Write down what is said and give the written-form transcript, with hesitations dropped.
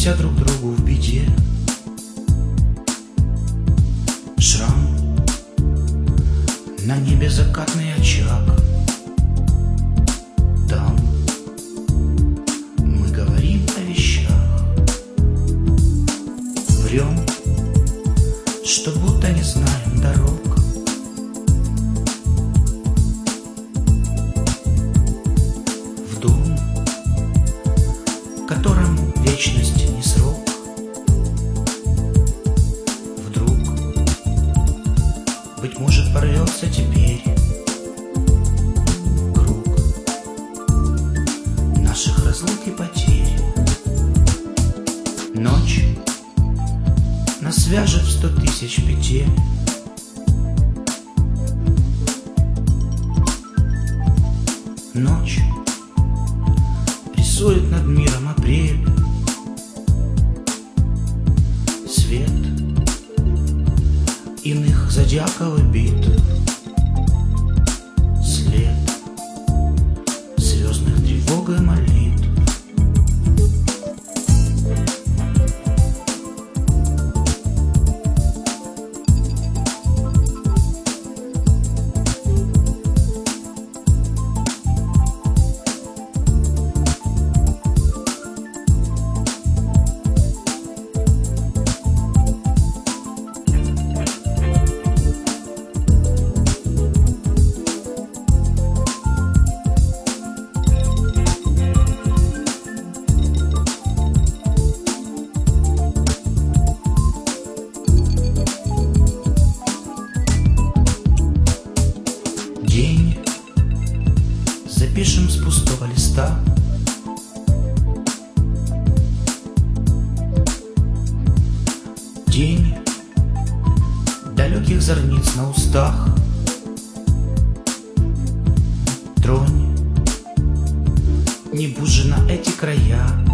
Помолимся друг другу в беде. Шрам на небе, закатный очаг. Там мы говорим о вещах, врем, что будто не знаем дорог. В дом, которому вечность не срок. Вдруг, быть может, порвется теперь круг наших разлук и потерь. Ночь нас свяжет в 100 тысяч петель. Ночь рисует над миром апрель. Свет иных зодиаковых битв, след звездных тревог и молитв. День запишем с пустого листа. День далеких зорниц на устах. Тронь, не будь же на эти края